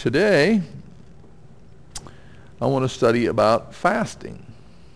Today, I want to study about fasting.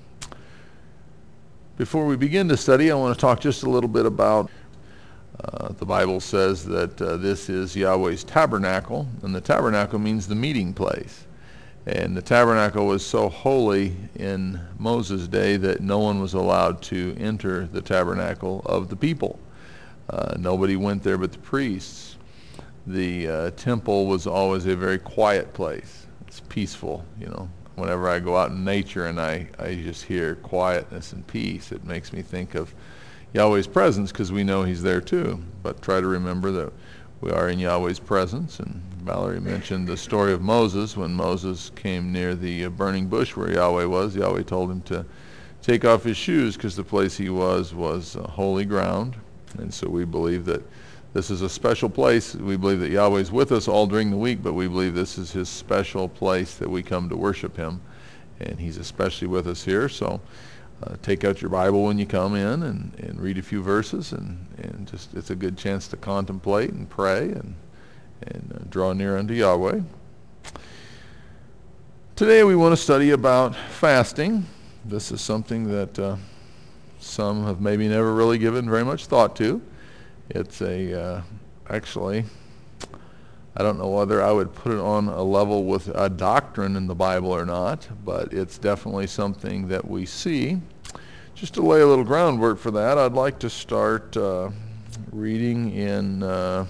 Before we begin to study, I want to talk just a little bit about the Bible says that this is Yahweh's tabernacle, and the tabernacle means the meeting place. And the tabernacle was so holy in Moses' day that no one was allowed to enter the tabernacle of the people. Nobody went there but the priests. The temple was always a very quiet place. It's peaceful, you know. Whenever I go out in nature and I just hear quietness and peace, it makes me think of Yahweh's presence, because we know he's there too. But try to remember that we are in Yahweh's presence. And Valerie mentioned the story of Moses. When Moses came near the burning bush where Yahweh was, Yahweh told him to take off his shoes because the place he was holy ground. And so we believe that this is a special place. We believe that Yahweh is with us all during the week, but we believe this is his special place that we come to worship him. And he's especially with us here. So take out your Bible when you come in and read a few verses, and just it's a good chance to contemplate and pray and draw near unto Yahweh. Today we want to study about fasting. This is something that some have maybe never really given very much thought to. It's actually, I don't know whether I would put it on a level with a doctrine in the Bible or not, but it's definitely something that we see. Just to lay a little groundwork for that, I'd like to start reading in, let's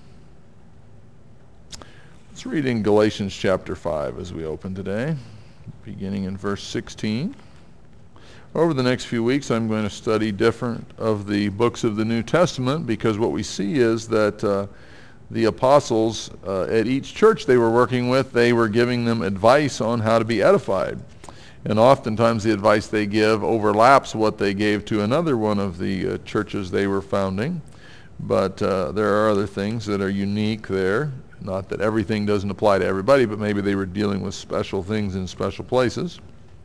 read in Galatians chapter 5 as we open today, beginning in verse 16. Over the next few weeks, I'm going to study different of the books of the New Testament, because what we see is that the apostles at each church they were working with, they were giving them advice on how to be edified. And oftentimes the advice they give overlaps what they gave to another one of the churches they were founding. But there are other things that are unique there. Not that everything doesn't apply to everybody, but maybe they were dealing with special things in special places.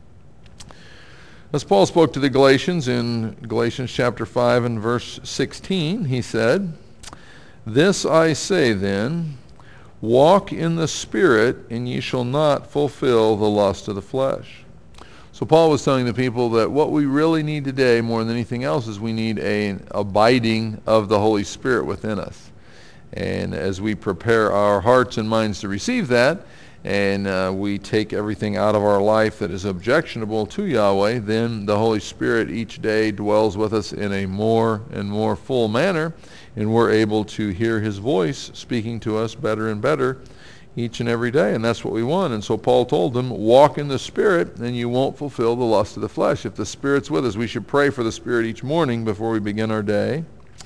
As Paul spoke to the Galatians in Galatians chapter 5 and verse 16, he said, "This I say then, walk in the Spirit, and ye shall not fulfill the lust of the flesh." So Paul was telling the people that what we really need today more than anything else is we need an abiding of the Holy Spirit within us. And as we prepare our hearts and minds to receive that, and we take everything out of our life that is objectionable to Yahweh, then the Holy Spirit each day dwells with us in a more and more full manner, and we're able to hear his voice speaking to us better and better each and every day, and that's what we want. And so Paul told them, walk in the Spirit, and you won't fulfill the lust of the flesh. If the Spirit's with us, we should pray for the Spirit each morning before we begin our day.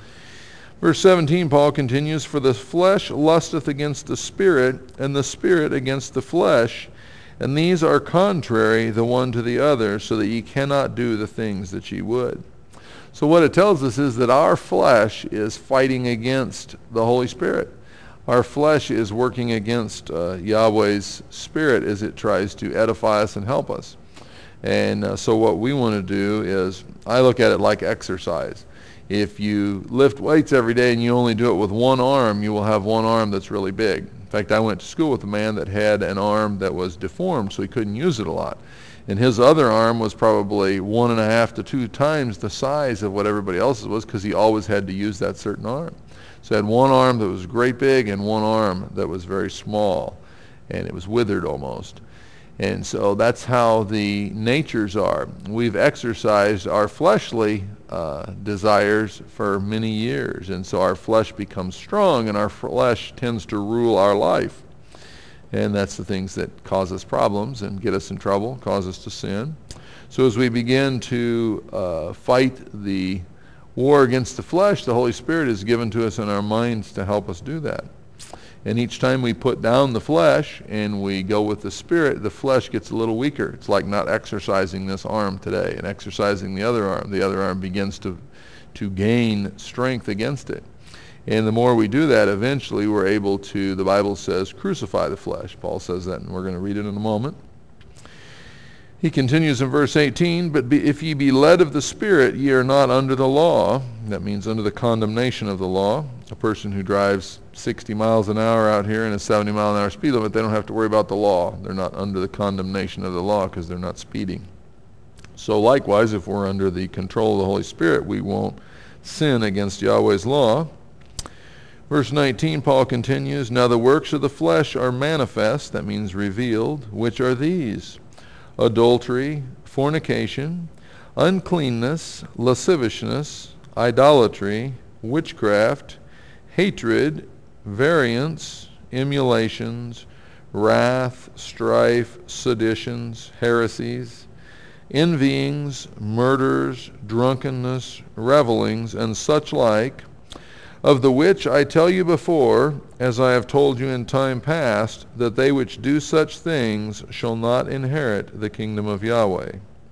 Verse 17, Paul continues, "For the flesh lusteth against the Spirit, and the Spirit against the flesh, and these are contrary the one to the other, so that ye cannot do the things that ye would." So what it tells us is that our flesh is fighting against the Holy Spirit. Our flesh is working against Yahweh's Spirit as it tries to edify us and help us. And so what we want to do is, I look at it like exercise. If you lift weights every day and you only do it with one arm, you will have one arm that's really big. In fact, I went to school with a man that had an arm that was deformed, so he couldn't use it a lot. And his other arm was probably 1.5 to 2 times the size of what everybody else's was, because he always had to use that certain arm. So he had one arm that was great big and one arm that was very small, and it was withered almost. And so that's how the natures are. We've exercised our fleshly desires for many years, and so our flesh becomes strong, and our flesh tends to rule our life. And that's the things that cause us problems and get us in trouble, cause us to sin. So as we begin to fight the war against the flesh, the Holy Spirit is given to us in our minds to help us do that. And each time we put down the flesh and we go with the Spirit, the flesh gets a little weaker. It's like not exercising this arm today and exercising the other arm. The other arm begins to gain strength against it. And the more we do that, eventually we're able to, the Bible says, crucify the flesh. Paul says that, and we're going to read it in a moment. He continues in verse 18, "But if ye be led of the Spirit, ye are not under the law." That means under the condemnation of the law. A person who drives 60 miles an hour out here and a 70 mile an hour speed limit, they don't have to worry about the law. They're not under the condemnation of the law because they're not speeding. So likewise, if we're under the control of the Holy Spirit, we won't sin against Yahweh's law. Verse 19, Paul continues, "Now the works of the flesh are manifest," that means revealed, "which are these: adultery, fornication, uncleanness, lasciviousness, idolatry, witchcraft, hatred, variance, emulations, wrath, strife, seditions, heresies, envyings, murders, drunkenness, revelings, and such like, of the which I tell you before, as I have told you in time past, that they which do such things shall not inherit the kingdom of Yahweh."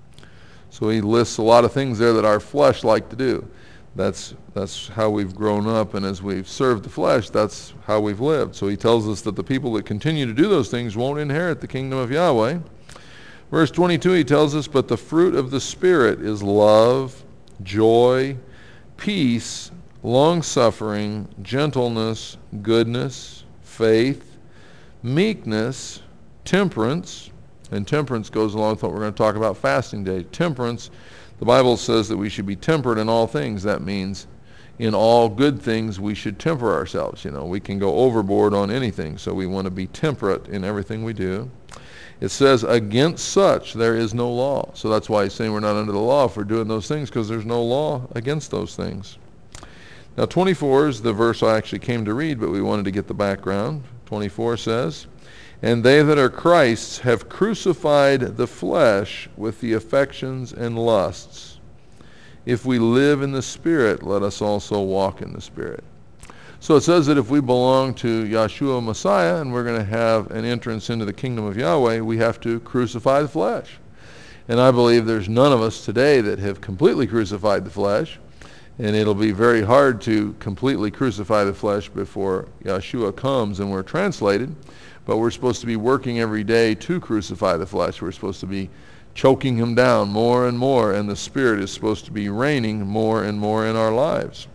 So he lists a lot of things there that our flesh like to do. That's how we've grown up, and as we've served the flesh, that's how we've lived. So he tells us that the people that continue to do those things won't inherit the kingdom of Yahweh. Verse 22, he tells us, "But the fruit of the Spirit is love, joy, peace, long-suffering, gentleness, goodness, faith, meekness, temperance." And temperance goes along with what we're going to talk about fasting day. Temperance, the Bible says that we should be temperate in all things. That means in all good things we should temper ourselves. We can go overboard on anything, so we want to be temperate in everything we do. It says, "Against such there is no law." So that's why he's saying we're not under the law if we're doing those things, because there's no law against those things. Now 24 is the verse I actually came to read, but we wanted to get the background. 24 says, "And they that are Christ's have crucified the flesh with the affections and lusts. If we live in the Spirit, let us also walk in the Spirit." So it says that if we belong to Yahshua Messiah and we're going to have an entrance into the kingdom of Yahweh, we have to crucify the flesh. And I believe there's none of us today that have completely crucified the flesh. And it'll be very hard to completely crucify the flesh before Yahshua comes and we're translated. But we're supposed to be working every day to crucify the flesh. We're supposed to be choking him down more and more, and the Spirit is supposed to be reigning more and more in our lives.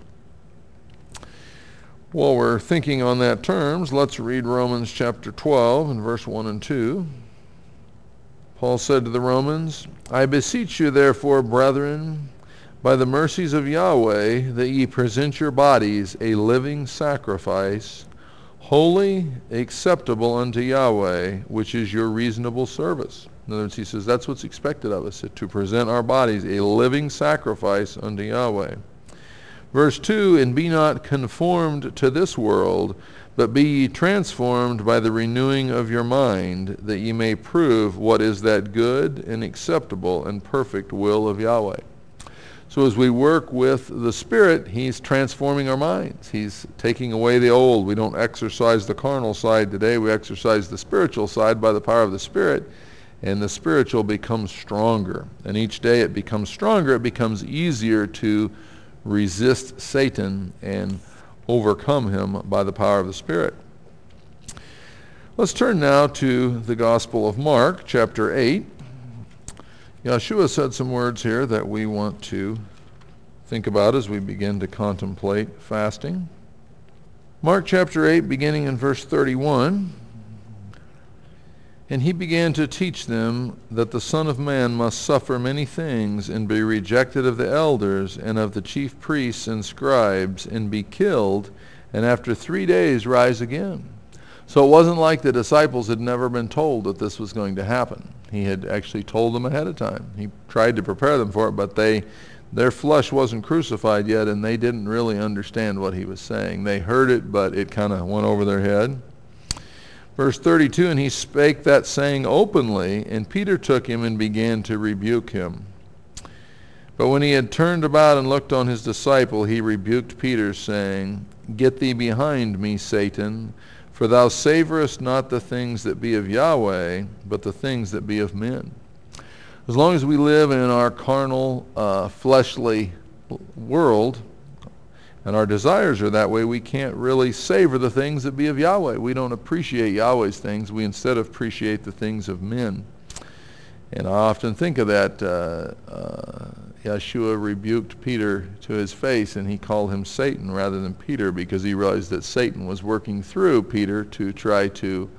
While we're thinking on that terms, let's read Romans chapter 12 and verse 1 and 2. Paul said to the Romans, "I beseech you therefore, brethren, by the mercies of Yahweh, that ye present your bodies a living sacrifice, holy, acceptable unto Yahweh, which is your reasonable service." In other words, he says that's what's expected of us, to present our bodies a living sacrifice unto Yahweh. Verse 2, "And be not conformed to this world, but be ye transformed by the renewing of your mind, that ye may prove what is that good and acceptable and perfect will of Yahweh." So as we work with the Spirit, he's transforming our minds. He's taking away the old. We don't exercise the carnal side today. We exercise the spiritual side by the power of the Spirit, and the spiritual becomes stronger. And each day it becomes stronger. It becomes easier to resist Satan and overcome him by the power of the Spirit. Let's turn now to the Gospel of Mark, chapter 8. Yahshua said some words here that we want to think about as we begin to contemplate fasting. Mark chapter 8, beginning in verse 31. "And he began to teach them that the Son of Man must suffer many things, and be rejected of the elders and of the chief priests and scribes, and be killed, and after 3 days rise again." So it wasn't like the disciples had never been told that this was going to happen. He had actually told them ahead of time. He tried to prepare them for it, but their flesh wasn't crucified yet, and they didn't really understand what he was saying. They heard it, but it kind of went over their head. Verse 32, "And he spake that saying openly, and Peter took him and began to rebuke him. But when he had turned about and looked on his disciple, he rebuked Peter, saying, Get thee behind me, Satan, for thou savorest not the things that be of Yahweh, but the things that be of men." As long as we live in our carnal, fleshly world, and our desires are that way, we can't really savor the things that be of Yahweh. We don't appreciate Yahweh's things. We instead appreciate the things of men. And I often think of that. Yeshua rebuked Peter to his face, and he called him Satan rather than Peter, because he realized that Satan was working through Peter to try to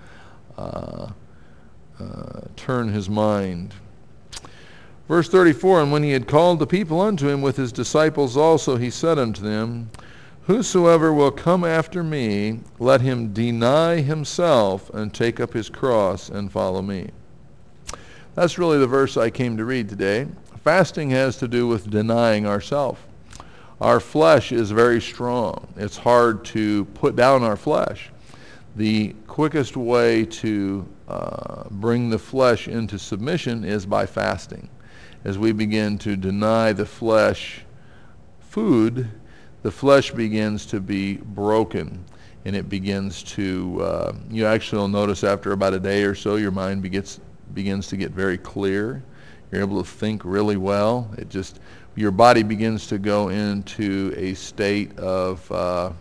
turn his mind. Verse 34, and when he had called the people unto him with his disciples also, he said unto them, whosoever will come after me, let him deny himself and take up his cross and follow me. That's really the verse I came to read today. Fasting has to do with denying ourselves. Our flesh is very strong. It's hard to put down our flesh. The quickest way to bring the flesh into submission is by fasting. As we begin to deny the flesh food, the flesh begins to be broken, and it begins to, you actually will notice after about a day or so, your mind begins to get very clear. You're able to think really well. Your body begins to go into a state of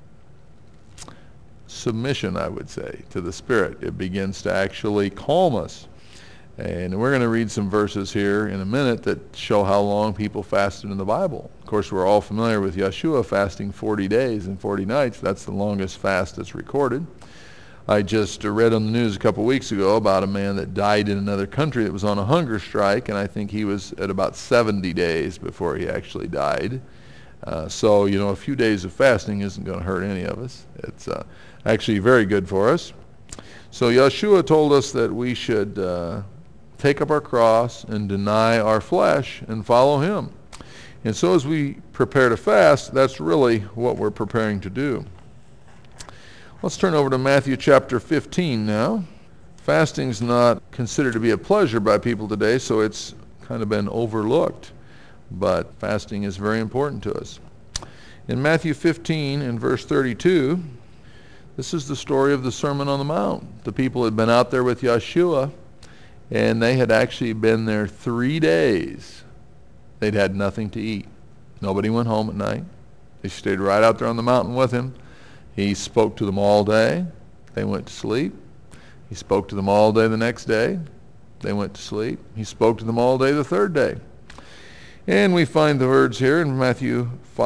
submission, I would say, to the Spirit. It begins to actually calm us. And we're going to read some verses here in a minute that show how long people fasted in the Bible. Of course, we're all familiar with Yeshua fasting 40 days and 40 nights. That's the longest fast that's recorded. I just read on the news a couple weeks ago about a man that died in another country that was on a hunger strike, and I think he was at about 70 days before he actually died. So, a few days of fasting isn't going to hurt any of us. It's actually very good for us. So Yeshua told us that we should take up our cross and deny our flesh and follow him. And so as we prepare to fast, that's really what we're preparing to do. Let's turn over to Matthew chapter 15 now. Fasting's not considered to be a pleasure by people today, so it's kind of been overlooked. But fasting is very important to us. In Matthew 15 and verse 32, this is the story of the Sermon on the Mount. The people had been out there with Yeshua, and they had actually been there 3 days. They'd had nothing to eat. Nobody went home at night. They stayed right out there on the mountain with him. He spoke to them all day. They went to sleep. He spoke to them all day the next day. They went to sleep. He spoke to them all day the third day. And we find the words here in Matthew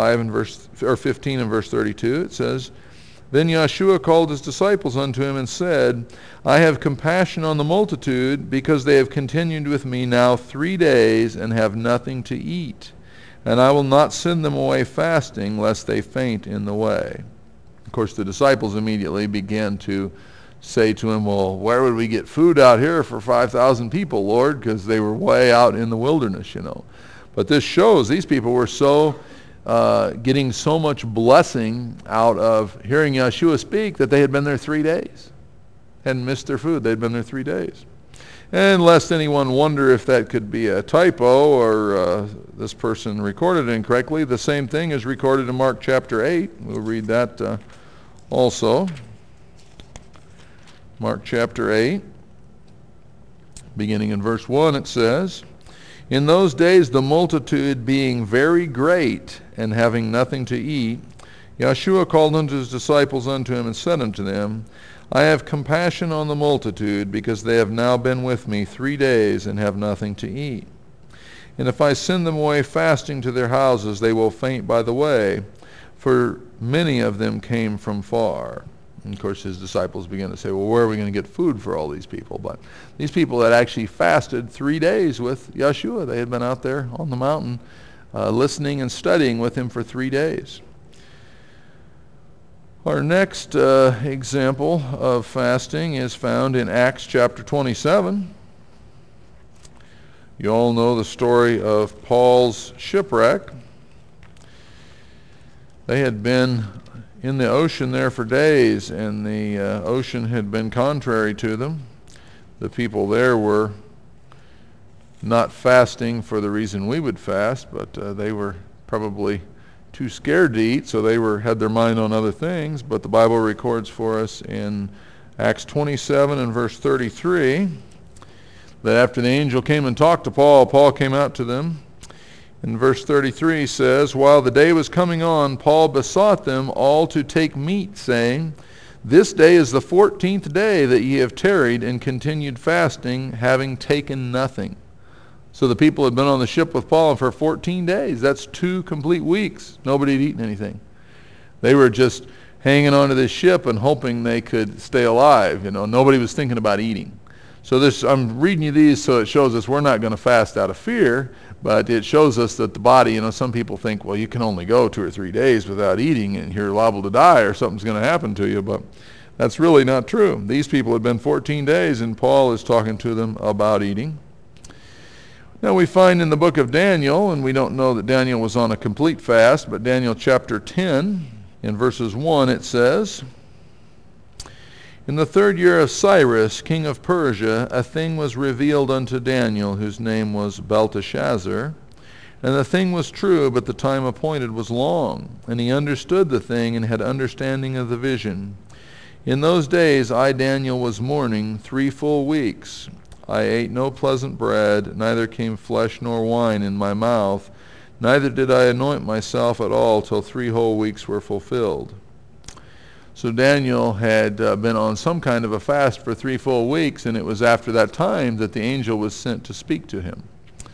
15 and verse 32. It says, then Yeshua called his disciples unto him and said, I have compassion on the multitude, because they have continued with me now 3 days and have nothing to eat. And I will not send them away fasting, lest they faint in the way. Of course, the disciples immediately began to say to him, well, where would we get food out here for 5,000 people, Lord? Because they were way out in the wilderness, But this shows these people were so getting so much blessing out of hearing Yeshua speak that they had been there 3 days. Hadn't missed their food. They'd been there 3 days. And lest anyone wonder if that could be a typo or this person recorded it incorrectly, the same thing is recorded in Mark chapter 8. We'll read that also. Mark chapter 8, beginning in verse 1, it says, in those days the multitude being very great, and having nothing to eat, Yeshua called unto his disciples unto him, and said unto them, I have compassion on the multitude, because they have now been with me 3 days, and have nothing to eat. And if I send them away fasting to their houses, they will faint by the way, for many of them came from far. And of course his disciples began to say, well, where are we going to get food for all these people? But these people had actually fasted 3 days with Yeshua. They had been out there on the mountain listening and studying with him for 3 days. Our next example of fasting is found in Acts chapter 27. You all know the story of Paul's shipwreck. They had been in the ocean there for days, and the ocean had been contrary to them. The people there were not fasting for the reason we would fast, but they were probably too scared to eat, so they had their mind on other things. But the Bible records for us in Acts 27 and verse 33 that after the angel came and talked to Paul, Paul came out to them. In verse 33 says, while the day was coming on, Paul besought them all to take meat, saying, this day is the 14th day that ye have tarried and continued fasting, having taken nothing. So the people had been on the ship with Paul for 14 days. That's 2 complete weeks. Nobody had eaten anything. They were just hanging onto this ship and hoping they could stay alive. Nobody was thinking about eating. So I'm reading you these so it shows us we're not going to fast out of fear, but it shows us that the body, some people think, well, you can only go 2 or 3 days without eating and you're liable to die or something's going to happen to you, but that's really not true. These people had been 14 days and Paul is talking to them about eating. Now we find in the book of Daniel, and we don't know that Daniel was on a complete fast, but Daniel chapter 10, in verses 1 it says, "In the 3rd year of Cyrus, king of Persia, a thing was revealed unto Daniel, whose name was Belteshazzar. And the thing was true, but the time appointed was long. And he understood the thing, and had understanding of the vision. In those days I, Daniel, was mourning 3 full weeks. I ate no pleasant bread, neither came flesh nor wine in my mouth, neither did I anoint myself at all till 3 whole weeks were fulfilled." So Daniel had been on some kind of a fast for 3 full weeks, and it was after that time that the angel was sent to speak to him.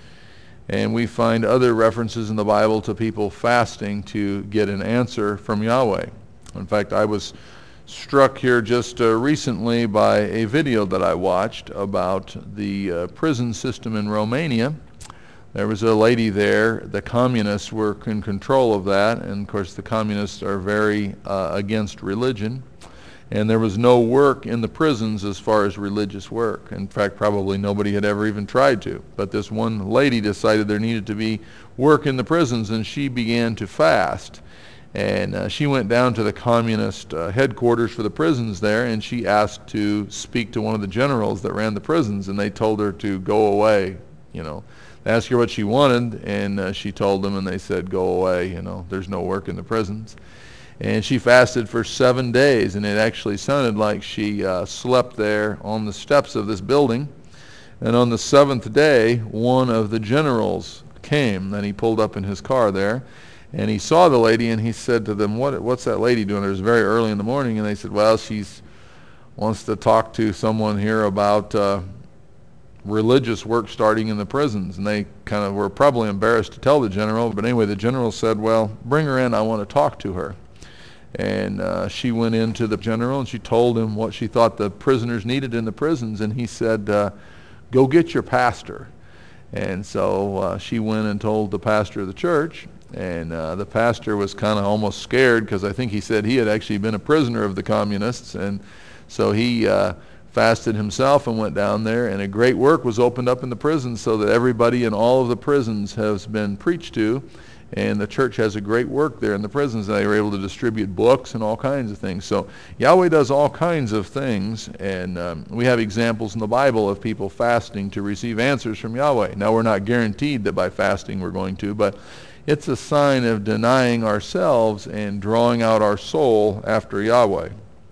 And we find other references in the Bible to people fasting to get an answer from Yahweh. In fact, I was struck here just recently by a video that I watched about the prison system in Romania. There was a lady there. The communists were in control of that, and of course the communists are very against religion. And there was no work in the prisons as far as religious work. In fact, probably nobody had ever even tried to. But this one lady decided there needed to be work in the prisons, and she began to fast. And she went down to the communist headquarters for the prisons there, and she asked to speak to one of the generals that ran the prisons, and they told her to go away. They asked her what she wanted, and she told them, and they said, go away, there's no work in the prisons. And she fasted for 7 days, and it actually sounded like she slept there on the steps of this building. And on the 7th day, one of the generals came, and he pulled up in his car there, and he saw the lady, and he said to them, what's that lady doing? It was very early in the morning, and they said, well, she wants to talk to someone here about religious work starting in the prisons. And they kind of were probably embarrassed to tell the general, but anyway, the general said, well, bring her in, I want to talk to her. And she went into the general, and she told him what she thought the prisoners needed in the prisons, and he said, go get your pastor. And so she went and told the pastor of the church, and the pastor was kind of almost scared, because I think he said he had actually been a prisoner of the communists, and so he fasted himself and went down there, and a great work was opened up in the prisons, so that everybody in all of the prisons has been preached to, and the church has a great work there in the prisons. They were able to distribute books and all kinds of things. So Yahweh does all kinds of things, and we have examples in the Bible of people fasting to receive answers from Yahweh. Now, we're not guaranteed that by fasting we're going to, but it's a sign of denying ourselves and drawing out our soul after Yahweh.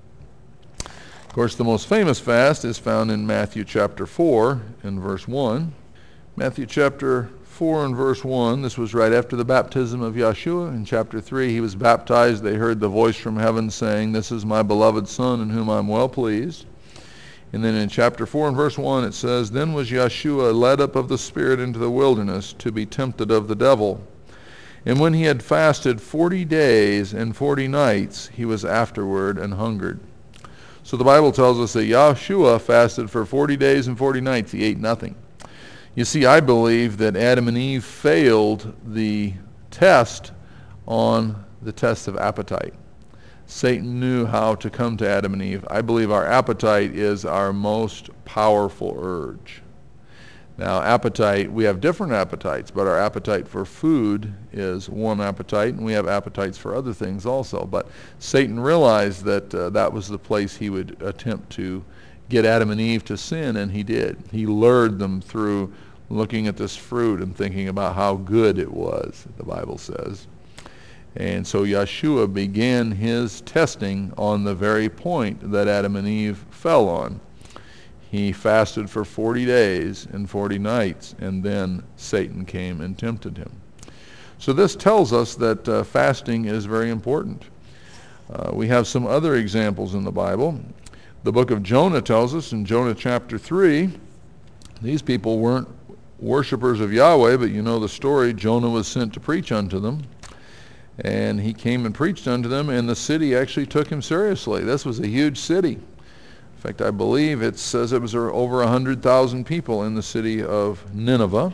Of course, the most famous fast is found in Matthew chapter 4 and verse 1. Matthew chapter 4 and verse 1, this was right after the baptism of Yeshua. In chapter 3, he was baptized. They heard the voice from heaven saying, "This is my beloved Son, in whom I am well pleased." And then in chapter 4 and verse 1, it says, "Then was Yeshua led up of the Spirit into the wilderness to be tempted of the devil. And when he had fasted 40 days and 40 nights, he was afterward and hungered." So the Bible tells us that Yeshua fasted for 40 days and 40 nights. He ate nothing. You see, I believe that Adam and Eve failed the test on the test of appetite. Satan knew how to come to Adam and Eve. I believe our appetite is our most powerful urge. Now, appetite, we have different appetites, but our appetite for food is one appetite, and we have appetites for other things also. But Satan realized that that was the place he would attempt to get Adam and Eve to sin, and he did. He lured them through looking at this fruit and thinking about how good it was, the Bible says. And so Yeshua began his testing on the very point that Adam and Eve fell on. He fasted for 40 days and 40 nights, and then Satan came and tempted him. So this tells us that fasting is very important. We have some other examples in the Bible. The book of Jonah tells us in Jonah chapter 3, these people weren't worshipers of Yahweh, but you know the story. Jonah was sent to preach unto them, and he came and preached unto them, and the city actually took him seriously. This was a huge city. In fact, I believe it says it was over 100,000 people in the city of Nineveh.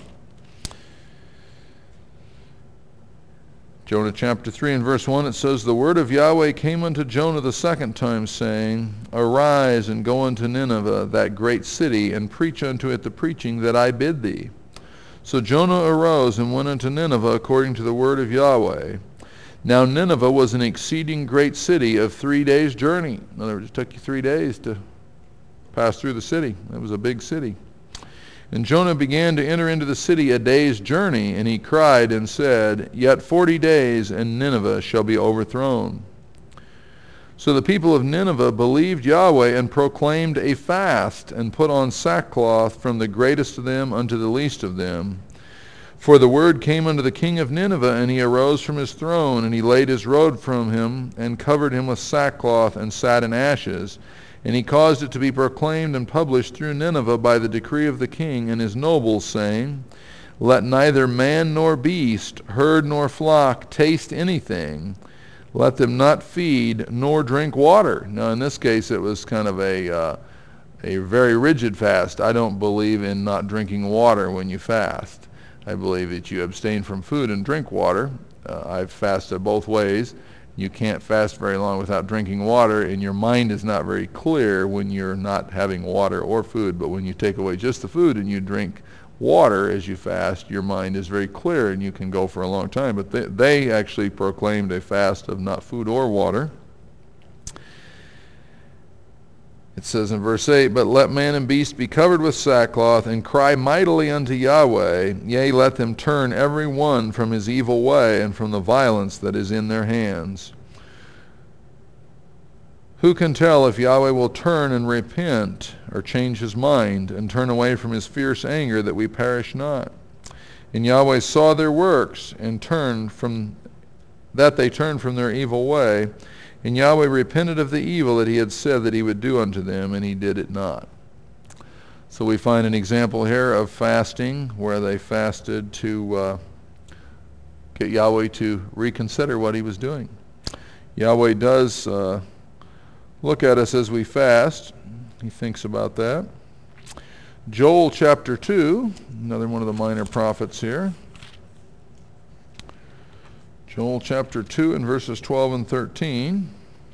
Jonah chapter 3 and verse 1, it says, "The word of Yahweh came unto Jonah the second time, saying, Arise and go unto Nineveh, that great city, and preach unto it the preaching that I bid thee. So Jonah arose and went unto Nineveh according to the word of Yahweh. Now Nineveh was an exceeding great city of 3 days' journey." In other words, it took you 3 days to pass through the city. It was a big city. "And Jonah began to enter into the city a day's journey, and he cried and said, Yet 40 days, and Nineveh shall be overthrown. So the people of Nineveh believed Yahweh and proclaimed a fast, and put on sackcloth from the greatest of them unto the least of them. For the word came unto the king of Nineveh, and he arose from his throne, and he laid his robe from him, and covered him with sackcloth, and sat in ashes. And he caused it to be proclaimed and published through Nineveh by the decree of the king and his nobles, saying, Let neither man nor beast, herd nor flock taste anything. Let them not feed nor drink water." Now in this case it was kind of a very rigid fast. I don't believe in not drinking water when you fast. I believe that you abstain from food and drink water. I've fasted both ways. You can't fast very long without drinking water, and your mind is not very clear when you're not having water or food. But when you take away just the food and you drink water as you fast, your mind is very clear and you can go for a long time. But they actually proclaimed a fast of not food or water. It says in verse 8, "But let man and beast be covered with sackcloth, and cry mightily unto Yahweh. Yea, let them turn every one from his evil way, and from the violence that is in their hands." Who can tell if Yahweh will turn and repent, or change his mind, and turn away from his fierce anger, that we perish not? And Yahweh saw their works, and they turned from their evil way. And Yahweh repented of the evil that he had said that he would do unto them, and he did it not. So we find an example here of fasting, where they fasted to get Yahweh to reconsider what he was doing. Yahweh does look at us as we fast. He thinks about that. Joel chapter 2, another one of the minor prophets here. Joel chapter 2 and verses 12 and 13.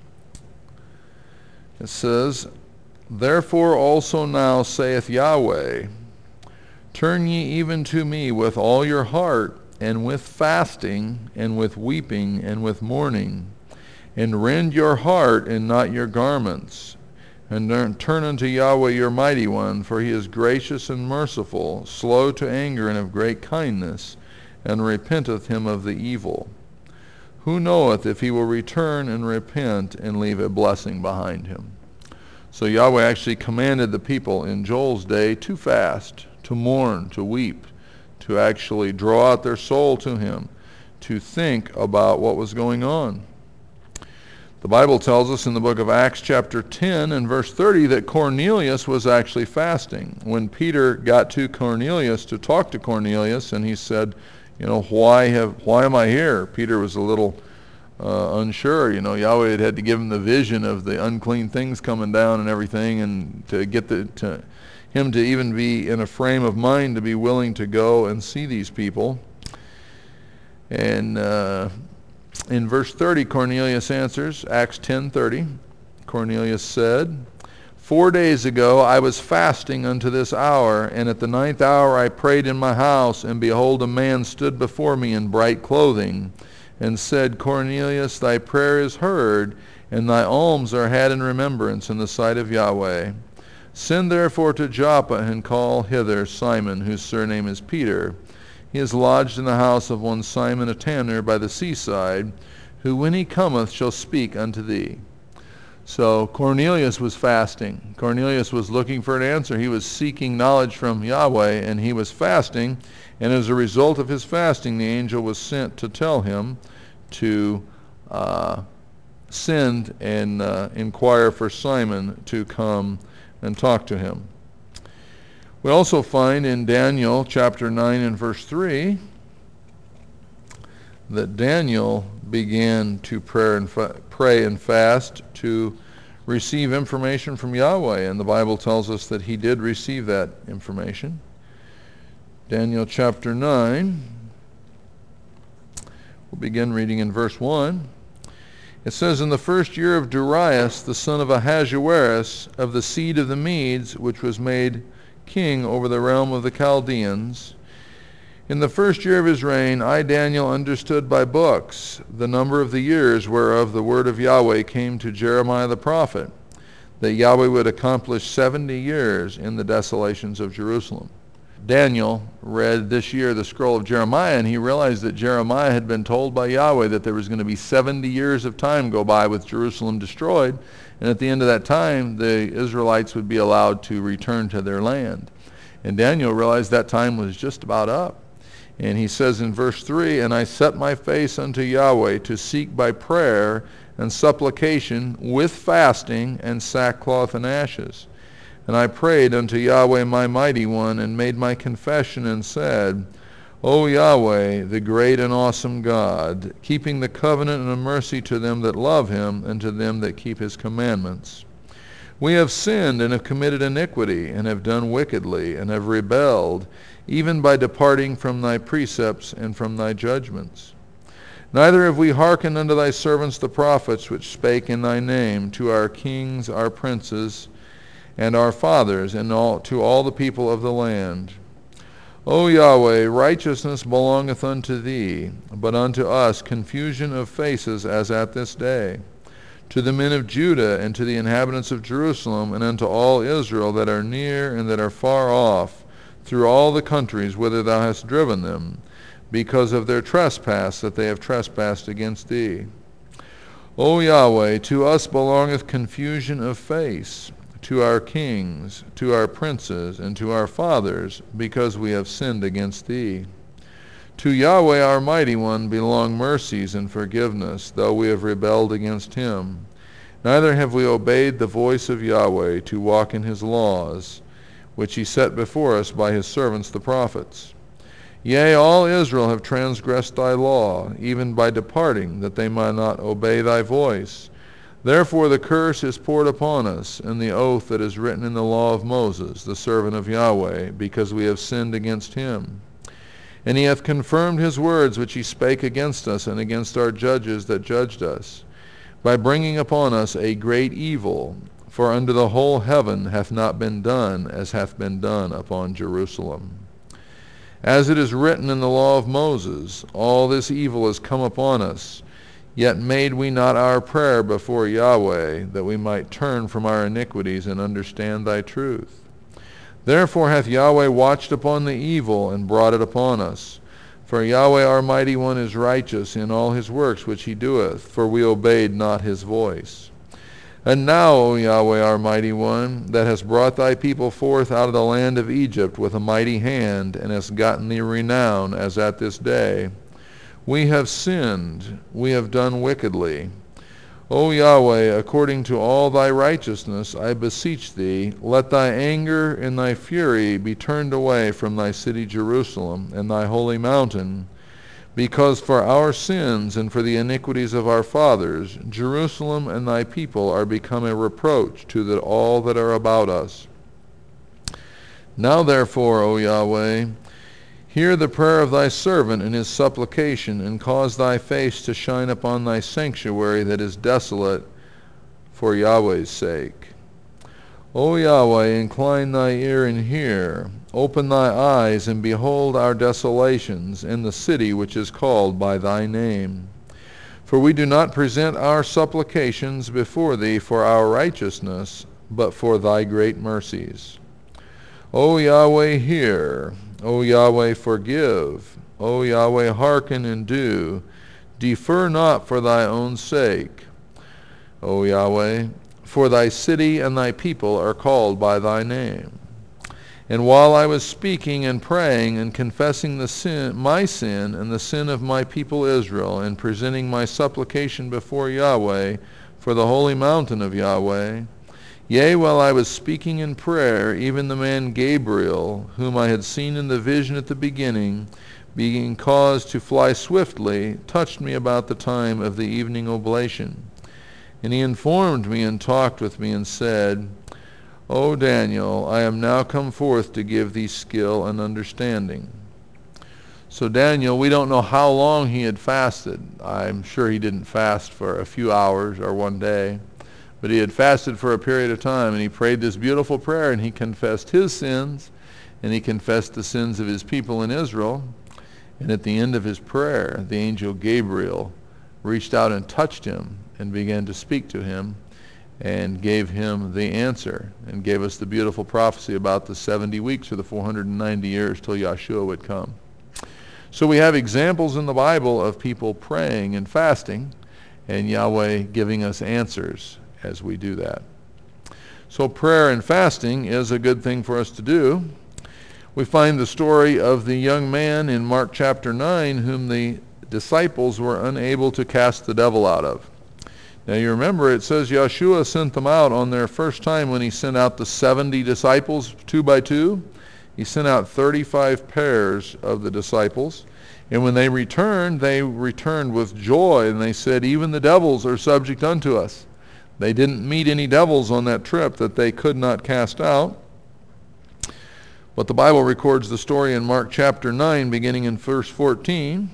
It says, "Therefore also now saith Yahweh, Turn ye even to me with all your heart, and with fasting, and with weeping, and with mourning, and rend your heart and not your garments, and turn unto Yahweh your mighty one, for he is gracious and merciful, slow to anger, and of great kindness, and repenteth him of the evil. Who knoweth if he will return and repent and leave a blessing behind him?" So Yahweh actually commanded the people in Joel's day to fast, to mourn, to weep, to actually draw out their soul to him, to think about what was going on. The Bible tells us in the book of Acts chapter 10 and verse 30 that Cornelius was actually fasting. When Peter got to Cornelius to talk to Cornelius, and he said, why am I here? Peter was a little unsure. Yahweh had to give him the vision of the unclean things coming down and everything, and to get him to even be in a frame of mind to be willing to go and see these people. And in verse 30, Cornelius answers, Acts 10:30. Cornelius said, 4 days ago I was fasting unto this hour, and at the 9th hour I prayed in my house, and behold, a man stood before me in bright clothing, and said, Cornelius, thy prayer is heard, and thy alms are had in remembrance in the sight of Yahweh. Send therefore to Joppa, and call hither Simon, whose surname is Peter. He is lodged in the house of one Simon a tanner by the seaside, who when he cometh shall speak unto thee. So Cornelius was fasting. Cornelius was looking for an answer. He was seeking knowledge from Yahweh, and he was fasting. And as a result of his fasting, the angel was sent to tell him to send and inquire for Simon to come and talk to him. We also find in Daniel chapter 9 and verse 3 that Daniel began to pray and fast to receive information from Yahweh, and the Bible tells us that he did receive that information. Daniel chapter 9, we'll begin reading in verse 1. It says, "In the first year of Darius, the son of Ahasuerus, of the seed of the Medes, which was made king over the realm of the Chaldeans, in the first year of his reign, I, Daniel, understood by books the number of the years whereof the word of Yahweh came to Jeremiah the prophet, that Yahweh would accomplish 70 years in the desolations of Jerusalem." Daniel read this year the scroll of Jeremiah, and he realized that Jeremiah had been told by Yahweh that there was going to be 70 years of time go by with Jerusalem destroyed, and at the end of that time, the Israelites would be allowed to return to their land. And Daniel realized that time was just about up. And he says in verse 3, "And I set my face unto Yahweh to seek by prayer and supplication with fasting and sackcloth and ashes. And I prayed unto Yahweh my mighty one, and made my confession, and said, O Yahweh, the great and awesome God, keeping the covenant and the mercy to them that love him, and to them that keep his commandments. We have sinned and have committed iniquity, and have done wickedly, and have rebelled, even by departing from thy precepts and from thy judgments. Neither have we hearkened unto thy servants the prophets, which spake in thy name to our kings, our princes, and our fathers, and to all the people of the land. O Yahweh, righteousness belongeth unto thee, but unto us confusion of faces as at this day. To the men of Judah, and to the inhabitants of Jerusalem, and unto all Israel that are near and that are far off, through all the countries whither thou hast driven them, because of their trespass that they have trespassed against thee. O Yahweh, to us belongeth confusion of face, to our kings, to our princes, and to our fathers, because we have sinned against thee. To Yahweh our mighty one belong mercies and forgiveness, though we have rebelled against him. Neither have we obeyed the voice of Yahweh to walk in his laws, which he set before us by his servants the prophets. Yea, all Israel have transgressed thy law, even by departing, that they might not obey thy voice. Therefore the curse is poured upon us, and the oath that is written in the law of Moses, the servant of Yahweh, because we have sinned against him. And he hath confirmed his words which he spake against us and against our judges that judged us, by bringing upon us a great evil, for unto the whole heaven hath not been done as hath been done upon Jerusalem. As it is written in the law of Moses, all this evil is come upon us, yet made we not our prayer before Yahweh, that we might turn from our iniquities and understand thy truth. Therefore hath Yahweh watched upon the evil and brought it upon us. For Yahweh our mighty one is righteous in all his works which he doeth, for we obeyed not his voice. And now, O Yahweh our mighty one, that hast brought thy people forth out of the land of Egypt with a mighty hand, and hast gotten thee renown as at this day, we have sinned, we have done wickedly. O Yahweh, according to all thy righteousness, I beseech thee, let thy anger and thy fury be turned away from thy city Jerusalem and thy holy mountain, because for our sins and for the iniquities of our fathers, Jerusalem and thy people are become a reproach to all that are about us. Now therefore, O Yahweh, hear the prayer of thy servant and his supplication, and cause thy face to shine upon thy sanctuary that is desolate, for Yahweh's sake. O Yahweh, incline thy ear and hear. Open thy eyes and behold our desolations in the city which is called by thy name. For we do not present our supplications before thee for our righteousness, but for thy great mercies. O Yahweh, hear. O Yahweh, forgive. O Yahweh, hearken and do. Defer not for thy own sake. O Yahweh, for thy city and thy people are called by thy name. And while I was speaking and praying and confessing my sin and the sin of my people Israel, and presenting my supplication before Yahweh for the holy mountain of Yahweh, Yea, while I was speaking in prayer, even the man Gabriel, whom I had seen in the vision at the beginning, being caused to fly swiftly, touched me about the time of the evening oblation. And he informed me and talked with me and said, O Daniel, I am now come forth to give thee skill and understanding. So Daniel, we don't know how long he had fasted. I'm sure he didn't fast for a few hours or one day, but he had fasted for a period of time, and he prayed this beautiful prayer, and he confessed his sins, and he confessed the sins of his people in Israel. And at the end of his prayer, the angel Gabriel reached out and touched him and began to speak to him and gave him the answer and gave us the beautiful prophecy about the 70 weeks or the 490 years till Yeshua would come. So we have examples in the Bible of people praying and fasting and Yahweh giving us answers as we do that. So prayer and fasting is a good thing for us to do. We find the story of the young man in Mark chapter 9 whom the disciples were unable to cast the devil out of. Now you remember it says Yeshua sent them out on their first time when he sent out the 70 disciples 2 by 2. He sent out 35 pairs of the disciples. And when they returned with joy, and they said, even the devils are subject unto us. They didn't meet any devils on that trip that they could not cast out. But the Bible records the story in Mark chapter 9, beginning in verse 14.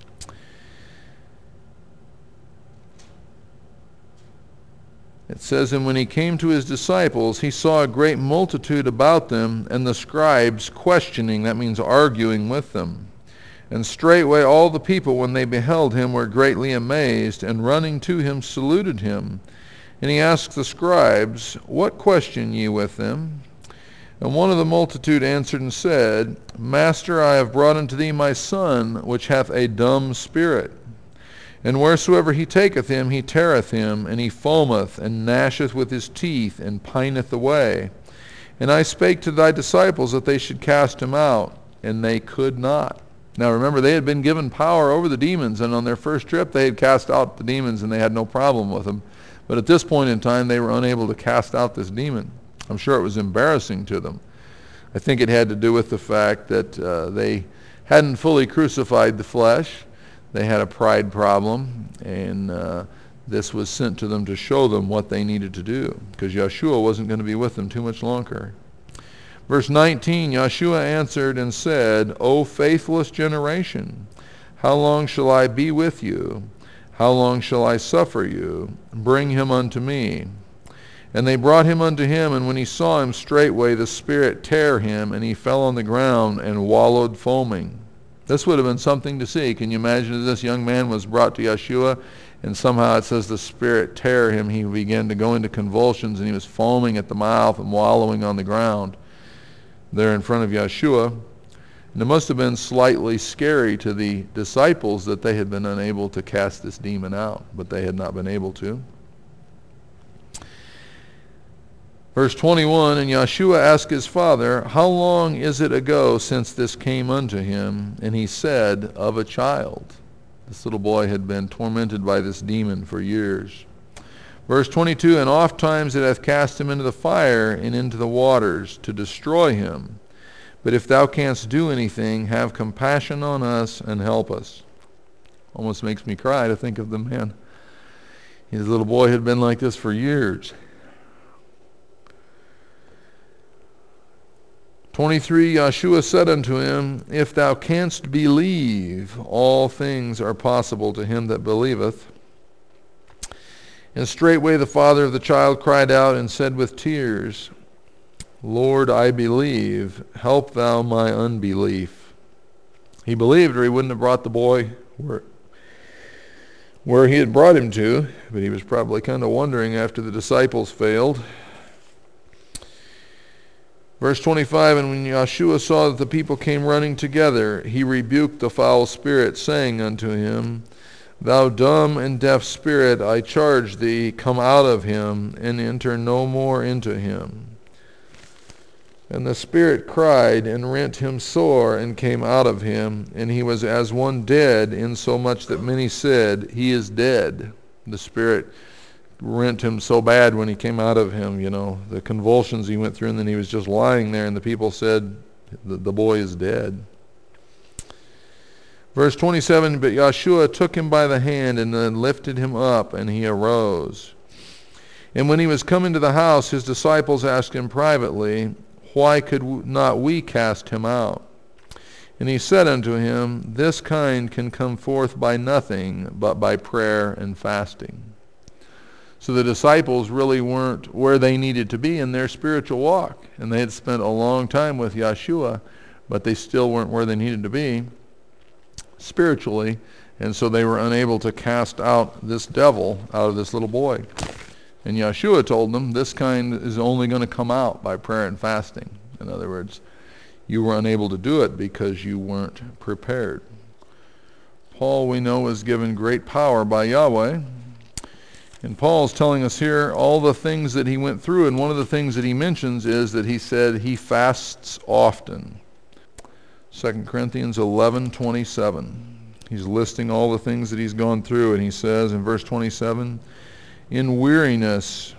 It says, and when he came to his disciples, he saw a great multitude about them, and the scribes questioning, that means arguing with them. And straightway all the people, when they beheld him, were greatly amazed, and running to him saluted him. And he asked the scribes, what question ye with them? And one of the multitude answered and said, Master, I have brought unto thee my son, which hath a dumb spirit. And wheresoever he taketh him, he teareth him, and he foameth, and gnasheth with his teeth, and pineth away. And I spake to thy disciples that they should cast him out, and they could not. Now remember, they had been given power over the demons, and on their first trip they had cast out the demons, and they had no problem with them. But at this point in time, they were unable to cast out this demon. I'm sure it was embarrassing to them. I think it had to do with the fact that they hadn't fully crucified the flesh. They had a pride problem, and this was sent to them to show them what they needed to do, because Yeshua wasn't going to be with them too much longer. Verse 19, Yeshua answered and said, O faithless generation, how long shall I be with you? How long shall I suffer you? Bring him unto me. And they brought him unto him, and when he saw him, straightway the spirit tare him, and he fell on the ground and wallowed foaming. This would have been something to see. Can you imagine if this young man was brought to Yeshua, and somehow it says the spirit tare him, he began to go into convulsions, and he was foaming at the mouth and wallowing on the ground there in front of Yeshua. And it must have been slightly scary to the disciples that they had been unable to cast this demon out, but they had not been able to. Verse 21, and Yeshua asked his father, how long is it ago since this came unto him? And he said, of a child. This little boy had been tormented by this demon for years. Verse 22, and oft times it hath cast him into the fire and into the waters to destroy him. But if thou canst do anything, have compassion on us and help us. Almost makes me cry to think of the man. His little boy had been like this for years. 23, Yeshua said unto him, if thou canst believe, all things are possible to him that believeth. And straightway the father of the child cried out and said with tears, Lord, I believe, help thou my unbelief. He believed, or he wouldn't have brought the boy where he had brought him to, but he was probably kind of wondering after the disciples failed. Verse 25, and when Yeshua saw that the people came running together, he rebuked the foul spirit, saying unto him, Thou dumb and deaf spirit, I charge thee, come out of him, and enter no more into him. And the spirit cried, and rent him sore, and came out of him, and he was as one dead, insomuch that many said, He is dead. The spirit rent him so bad when he came out of him, the convulsions he went through, and then he was just lying there, and the people said, the boy is dead. Verse 27, but Yeshua took him by the hand and then lifted him up, and he arose. And when he was come into the house, his disciples asked him privately, why could not we cast him out? And he said unto him, this kind can come forth by nothing but by prayer and fasting. So the disciples really weren't where they needed to be in their spiritual walk. And they had spent a long time with Yeshua, but they still weren't where they needed to be spiritually. And so they were unable to cast out this devil out of this little boy. And Yeshua told them, this kind is only going to come out by prayer and fasting. In other words, you were unable to do it because you weren't prepared. Paul, we know, was given great power by Yahweh. And Paul's telling us here all the things that he went through. And one of the things that he mentions is that he said he fasts often. 2 Corinthians 11:27. He's listing all the things that he's gone through. And he says in verse 27, in weariness,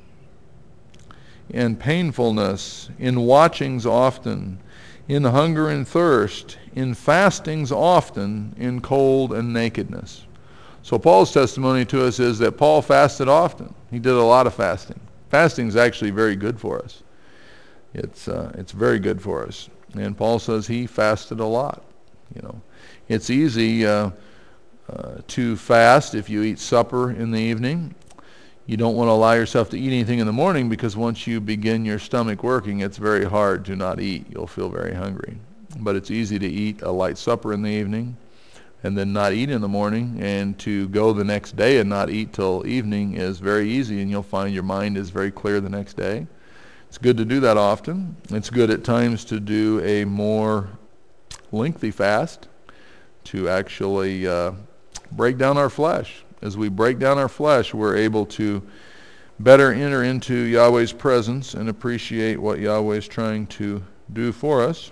in painfulness, in watchings often, in hunger and thirst, in fastings often, in cold and nakedness. So Paul's testimony to us is that Paul fasted often. He did a lot of fasting. Fasting is actually very good for us. It's very good for us. And Paul says he fasted a lot. It's easy to fast if you eat supper in the evening. You don't want to allow yourself to eat anything in the morning because once you begin your stomach working, it's very hard to not eat. You'll feel very hungry. But it's easy to eat a light supper in the evening and then not eat in the morning, and to go the next day and not eat till evening is very easy, and you'll find your mind is very clear the next day. It's good to do that often. It's good at times to do a more lengthy fast to actually break down our flesh. As we break down our flesh, we're able to better enter into Yahweh's presence and appreciate what Yahweh is trying to do for us.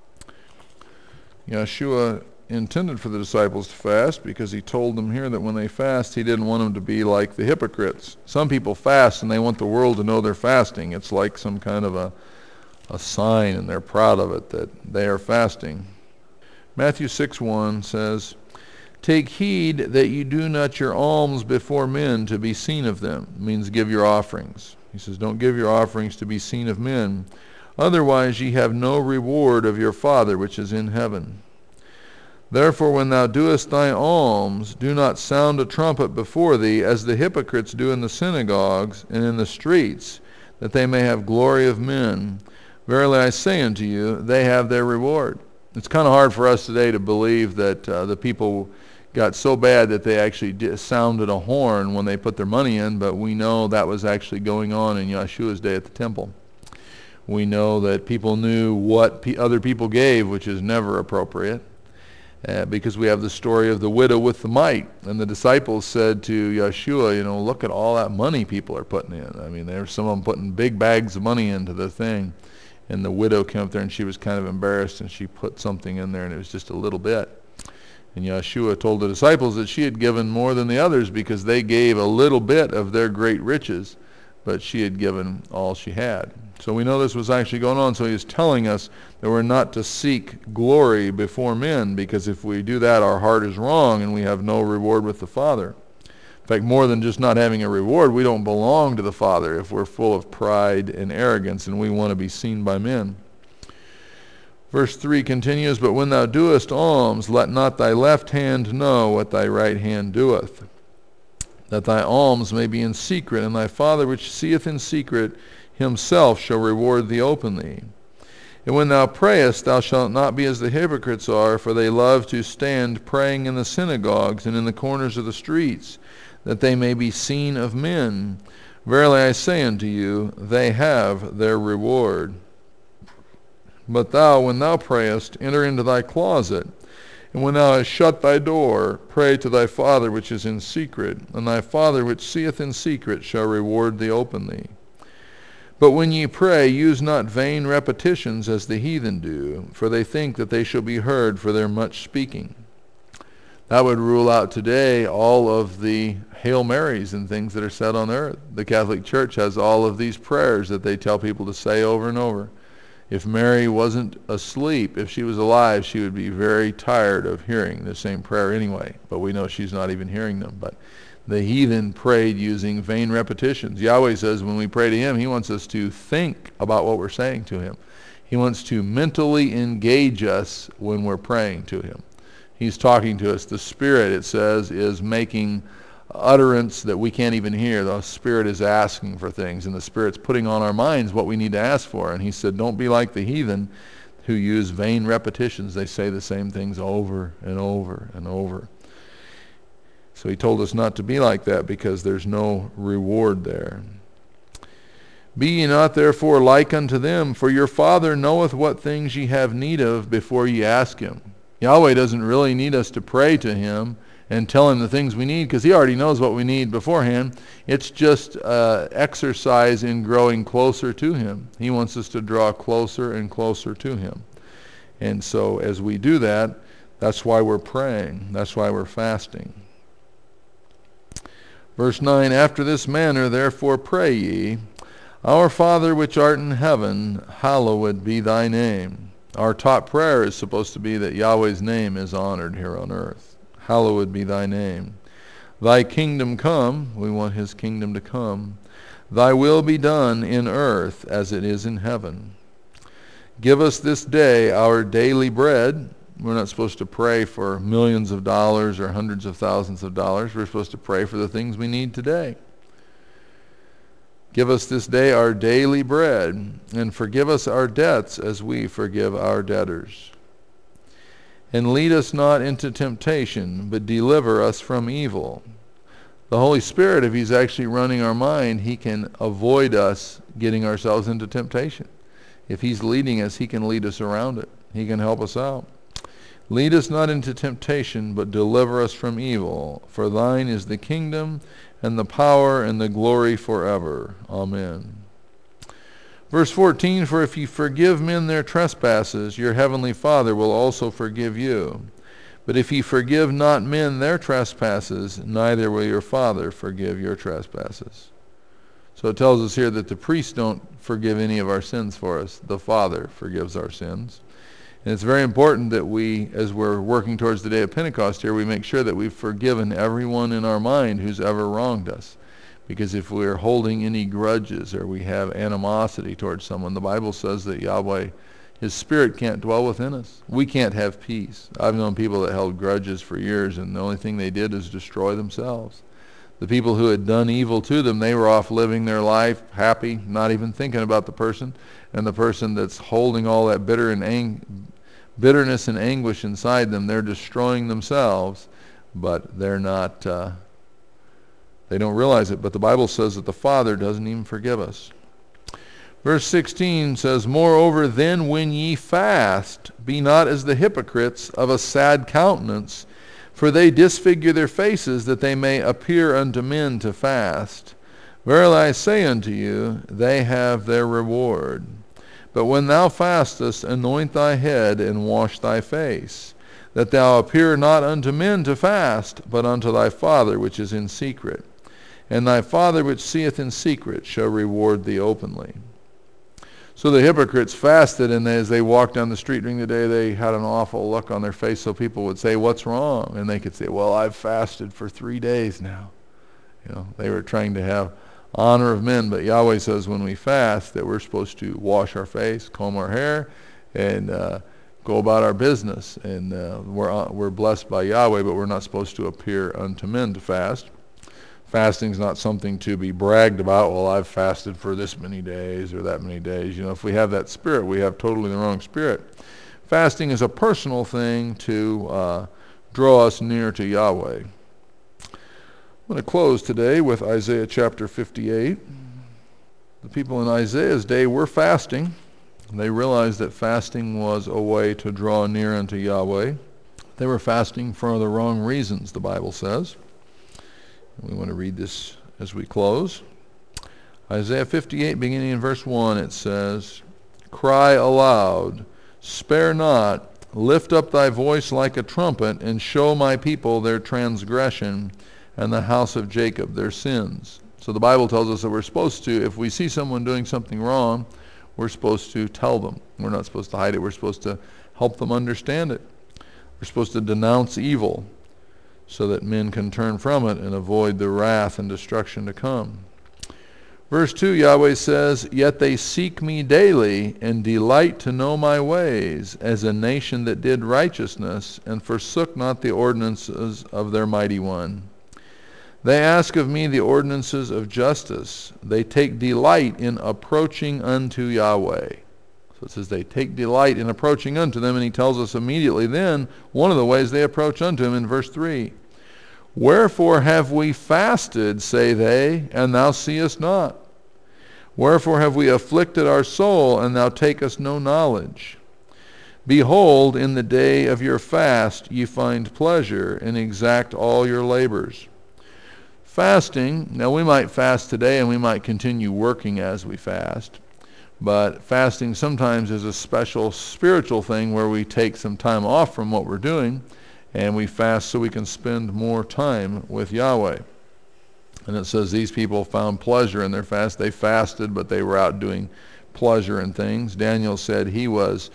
Yeshua intended for the disciples to fast because he told them here that when they fast, he didn't want them to be like the hypocrites. Some people fast and they want the world to know they're fasting. It's like some kind of a sign, and they're proud of it that they are fasting. Matthew 6:1 says, take heed that you do not your alms before men to be seen of them. It means give your offerings. He says, don't give your offerings to be seen of men. Otherwise ye have no reward of your Father which is in heaven. Therefore when thou doest thy alms, do not sound a trumpet before thee, as the hypocrites do in the synagogues and in the streets, that they may have glory of men. Verily I say unto you, they have their reward. It's kind of hard for us today to believe that the people got so bad that they actually sounded a horn when they put their money in, but we know that was actually going on in Yeshua's day at the temple. We know that people knew what other people gave, which is never appropriate, because we have the story of the widow with the mite. And the disciples said to Yeshua, look at all that money people are putting in. I mean, there's some of them putting big bags of money into the thing. And the widow came up there and she was kind of embarrassed, and she put something in there, and it was just a little bit. And Yeshua told the disciples that she had given more than the others because they gave a little bit of their great riches, but she had given all she had. So we know this was actually going on. So he was telling us that we're not to seek glory before men, because if we do that, our heart is wrong and we have no reward with the Father. In fact, more than just not having a reward, we don't belong to the Father if we're full of pride and arrogance and we want to be seen by men. Verse 3 continues, but when thou doest alms, let not thy left hand know what thy right hand doeth, that thy alms may be in secret, and thy Father which seeth in secret himself shall reward thee openly. And when thou prayest, thou shalt not be as the hypocrites are, for they love to stand praying in the synagogues and in the corners of the streets, that they may be seen of men. Verily I say unto you, they have their reward. But thou, when thou prayest, enter into thy closet, and when thou hast shut thy door, pray to thy Father which is in secret, and thy Father which seeth in secret shall reward thee openly. But when ye pray, use not vain repetitions as the heathen do, for they think that they shall be heard for their much speaking. That would rule out today all of the Hail Marys and things that are said on earth. The Catholic Church has all of these prayers that they tell people to say over and over. If Mary wasn't asleep, if she was alive, she would be very tired of hearing the same prayer anyway. But we know she's not even hearing them. But the heathen prayed using vain repetitions. Yahweh says when we pray to him, he wants us to think about what we're saying to him. He wants to mentally engage us when we're praying to him. He's talking to us. The Spirit, it says, is making utterance that we can't even hear. The Spirit is asking for things, and the Spirit's putting on our minds what we need to ask for. And he said, don't be like the heathen who use vain repetitions. They say the same things over and over and over. So he told us not to be like that because there's no reward there. Be ye not therefore like unto them, for your Father knoweth what things ye have need of before ye ask him. Yahweh doesn't really need us to pray to him and tell him the things we need because he already knows what we need beforehand. It's just exercise in growing closer to him. He wants us to draw closer and closer to him. And so as we do that, that's why we're praying. That's why we're fasting. Verse 9, after this manner therefore pray ye, Our Father which art in heaven, hallowed be thy name. Our top prayer is supposed to be that Yahweh's name is honored here on earth. Hallowed be thy name. Thy kingdom come, we want his kingdom to come. Thy will be done in earth as it is in heaven. Give us this day our daily bread. We're not supposed to pray for millions of dollars or hundreds of thousands of dollars. We're supposed to pray for the things we need today. Give us this day our daily bread, and forgive us our debts as we forgive our debtors. And lead us not into temptation, but deliver us from evil. The Holy Spirit, if he's actually running our mind, he can avoid us getting ourselves into temptation. If he's leading us, he can lead us around it. He can help us out. Lead us not into temptation, but deliver us from evil. For thine is the kingdom, and the power, and the glory forever. Amen. Verse 14, for if ye forgive men their trespasses, your heavenly Father will also forgive you. But if ye forgive not men their trespasses, neither will your Father forgive your trespasses. So it tells us here that the priests don't forgive any of our sins for us. The Father forgives our sins. And it's very important that we, as we're working towards the day of Pentecost here, we make sure that we've forgiven everyone in our mind who's ever wronged us. Because if we're holding any grudges or we have animosity towards someone, the Bible says that Yahweh, his Spirit can't dwell within us. We can't have peace. I've known people that held grudges for years, and the only thing they did is destroy themselves. The people who had done evil to them, they were off living their life, happy, not even thinking about the person. And the person that's holding all that bitterness and anguish inside them, they're destroying themselves, but they're not, they don't realize it. But the Bible says that the Father doesn't even forgive us. Verse 16 says, moreover, then when ye fast, be not as the hypocrites of a sad countenance, for they disfigure their faces, that they may appear unto men to fast. Verily I say unto you, they have their reward. But when thou fastest, anoint thy head, and wash thy face, that thou appear not unto men to fast, but unto thy Father which is in secret. And thy Father which seeth in secret shall reward thee openly. So the hypocrites fasted, and as they walked down the street during the day, they had an awful look on their face, so people would say, what's wrong? And they could say, well, I've fasted for 3 days now. You know, they were trying to have honor of men, but Yahweh says when we fast that we're supposed to wash our face, comb our hair, and go about our business. And we're blessed by Yahweh, but we're not supposed to appear unto men to fast. Fasting is not something to be bragged about. Well, I've fasted for this many days or that many days. You know, if we have that spirit, we have totally the wrong spirit. Fasting is a personal thing to draw us near to Yahweh. I'm going to close today with Isaiah chapter 58. The people in Isaiah's day were fasting. They realized that fasting was a way to draw near unto Yahweh. They were fasting for the wrong reasons, the Bible says. We want to read this as we close. Isaiah 58, beginning in verse 1, it says, cry aloud, spare not, lift up thy voice like a trumpet, and show my people their transgression, and the house of Jacob their sins. So the Bible tells us that we're supposed to, if we see someone doing something wrong, we're supposed to tell them. We're not supposed to hide it. We're supposed to help them understand it. We're supposed to denounce evil so that men can turn from it and avoid the wrath and destruction to come. Verse 2, Yahweh says, Yet they seek me daily and delight to know my ways, as a nation that did righteousness and forsook not the ordinances of their mighty one. They ask of me the ordinances of justice. They take delight in approaching unto Yahweh. So it says they take delight in approaching unto them, and he tells us immediately then one of the ways they approach unto him in verse 3. Wherefore have we fasted, say they, and thou seest not? Wherefore have we afflicted our soul, and thou takest no knowledge? Behold, in the day of your fast ye find pleasure, and exact all your labors. Fasting, now we might fast today and we might continue working as we fast, but fasting sometimes is a special spiritual thing where we take some time off from what we're doing and we fast so we can spend more time with Yahweh. And it says these people found pleasure in their fast. They fasted, but they were out doing pleasure and things. Daniel said he was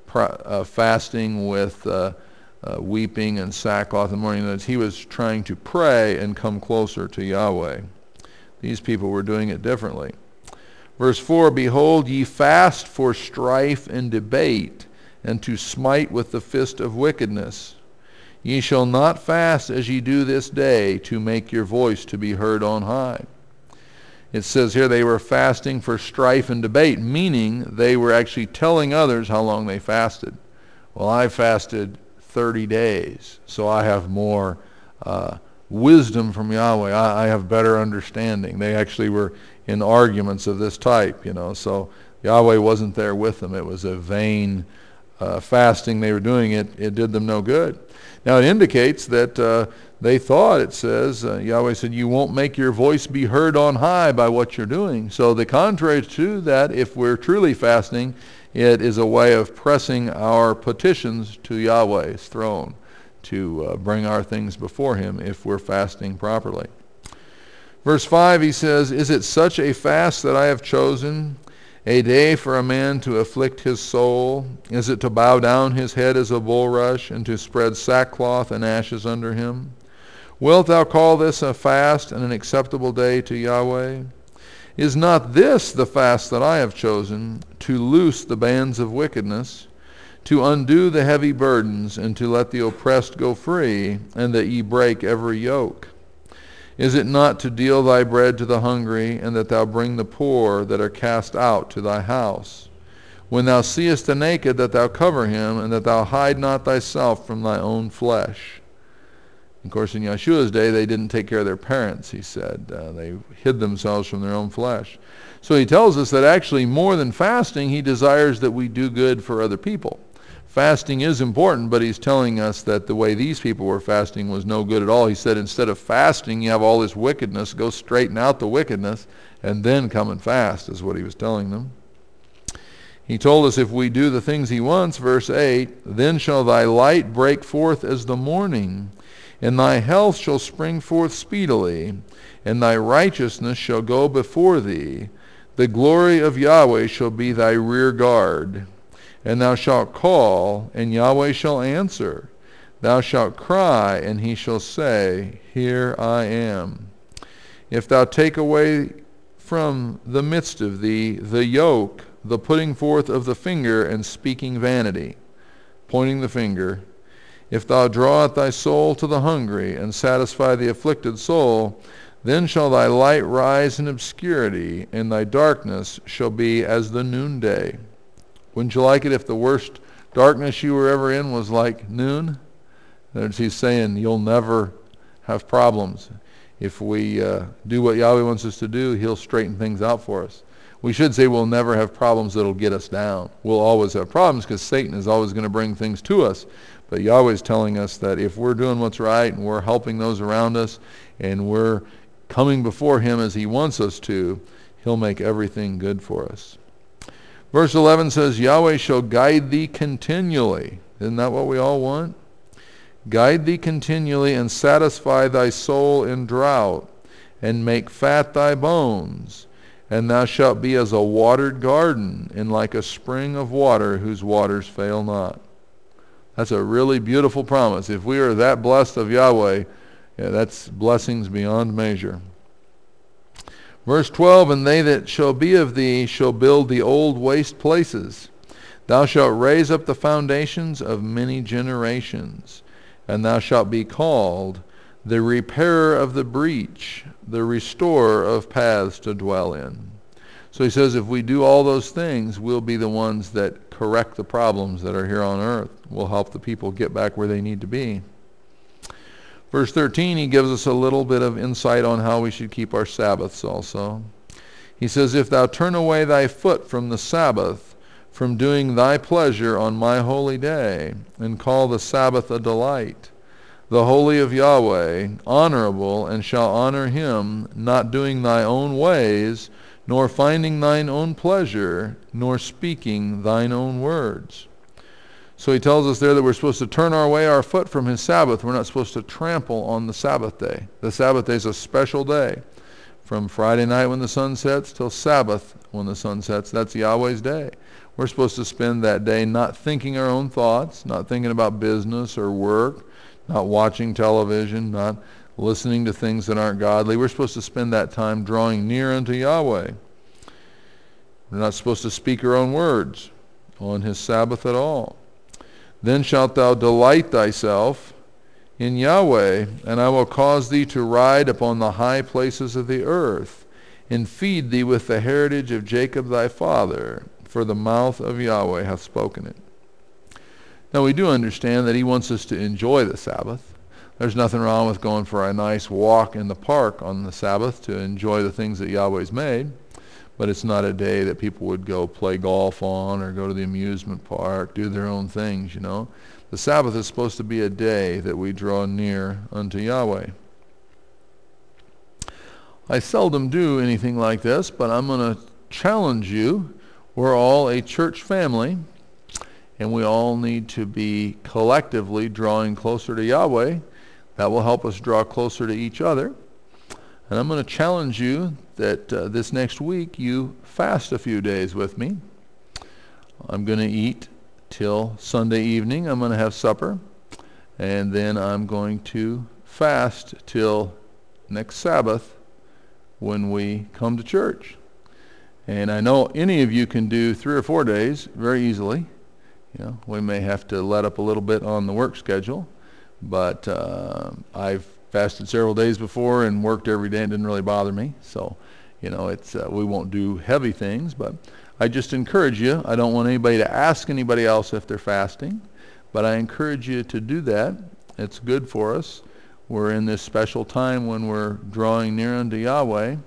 fasting with weeping and sackcloth in the morning. That he was trying to pray and come closer to Yahweh. These people were doing it differently. Verse 4, Behold, ye fast for strife and debate, and to smite with the fist of wickedness. Ye shall not fast as ye do this day, to make your voice to be heard on high. It says here they were fasting for strife and debate, meaning they were actually telling others how long they fasted. Well, I fasted 30 days, so I have more wisdom from Yahweh. I have better understanding. They actually were in arguments of this type, so Yahweh wasn't there with them. It was a vain fasting they were doing. It did them no good. Now it indicates that they thought, it says, Yahweh said, you won't make your voice be heard on high by what you're doing. So the contrary to that, if we're truly fasting, it is a way of pressing our petitions to Yahweh's throne to bring our things before him if we're fasting properly. Verse 5, he says, Is it such a fast that I have chosen, a day for a man to afflict his soul? Is it to bow down his head as a bulrush, and to spread sackcloth and ashes under him? Wilt thou call this a fast and an acceptable day to Yahweh? Is not this the fast that I have chosen, to loose the bands of wickedness, to undo the heavy burdens, and to let the oppressed go free, and that ye break every yoke? Is it not to deal thy bread to the hungry, and that thou bring the poor that are cast out to thy house? When thou seest the naked, that thou cover him, and that thou hide not thyself from thy own flesh. Of course, in Yeshua's day, they didn't take care of their parents, he said. They hid themselves from their own flesh. So he tells us that actually more than fasting, he desires that we do good for other people. Fasting is important, but he's telling us that the way these people were fasting was no good at all. He said, instead of fasting, you have all this wickedness, go straighten out the wickedness, and then come and fast, is what he was telling them. He told us if we do the things he wants, verse 8, Then shall thy light break forth as the morning, and thy health shall spring forth speedily, and thy righteousness shall go before thee. The glory of Yahweh shall be thy rear guard. And thou shalt call, and Yahweh shall answer. Thou shalt cry, and he shall say, Here I am. If thou take away from the midst of thee the yoke, the putting forth of the finger, and speaking vanity, pointing the finger, if thou draw out thy soul to the hungry, and satisfy the afflicted soul, then shall thy light rise in obscurity, and thy darkness shall be as the noonday. Wouldn't you like it if the worst darkness you were ever in was like noon? He's saying you'll never have problems. If we do what Yahweh wants us to do, he'll straighten things out for us. We should say we'll never have problems that'll get us down. We'll always have problems because Satan is always going to bring things to us. But Yahweh's telling us that if we're doing what's right and we're helping those around us and we're coming before him as he wants us to, he'll make everything good for us. Verse 11 says, Yahweh shall guide thee continually. Isn't that what we all want? Guide thee continually, and satisfy thy soul in drought, and make fat thy bones. And thou shalt be as a watered garden, and like a spring of water whose waters fail not. That's a really beautiful promise. If we are that blessed of Yahweh, that's blessings beyond measure. Verse 12, and they that shall be of thee shall build the old waste places. Thou shalt raise up the foundations of many generations, and thou shalt be called the repairer of the breach, the restorer of paths to dwell in. So he says if we do all those things, we'll be the ones that correct the problems that are here on earth. We'll help the people get back where they need to be. Verse 13, he gives us a little bit of insight on how we should keep our Sabbaths also. He says, if thou turn away thy foot from the Sabbath, from doing thy pleasure on my holy day, and call the Sabbath a delight, the holy of Yahweh, honorable, and shall honor him, not doing thy own ways, nor finding thine own pleasure, nor speaking thine own words. So he tells us there that we're supposed to turn away our foot from his Sabbath. We're not supposed to trample on the Sabbath day. The Sabbath day is a special day. From Friday night when the sun sets till Sabbath when the sun sets, that's Yahweh's day. We're supposed to spend that day not thinking our own thoughts, not thinking about business or work, not watching television, not listening to things that aren't godly. We're supposed to spend that time drawing near unto Yahweh. We're not supposed to speak our own words on his Sabbath at all. Then shalt thou delight thyself in Yahweh, and I will cause thee to ride upon the high places of the earth, and feed thee with the heritage of Jacob thy father, for the mouth of Yahweh hath spoken it. Now we do understand that he wants us to enjoy the Sabbath. There's nothing wrong with going for a nice walk in the park on the Sabbath to enjoy the things that Yahweh's made. But it's not a day that people would go play golf on or go to the amusement park, do their own things, you know. The Sabbath is supposed to be a day that we draw near unto Yahweh. I seldom do anything like this, but I'm going to challenge you. We're all a church family, and we all need to be collectively drawing closer to Yahweh. That will help us draw closer to each other. And I'm going to challenge you that this next week you fast a few days with me. I'm going to eat till Sunday evening. I'm going to have supper. And then I'm going to fast till next Sabbath when we come to church. And I know any of you can do 3 or 4 days very easily. You know, we may have to let up a little bit on the work schedule. But I've fasted several days before and worked every day. It didn't really bother me. So, you know, it's we won't do heavy things. But I just encourage you. I don't want anybody to ask anybody else if they're fasting. But I encourage you to do that. It's good for us. We're in this special time when we're drawing near unto Yahweh.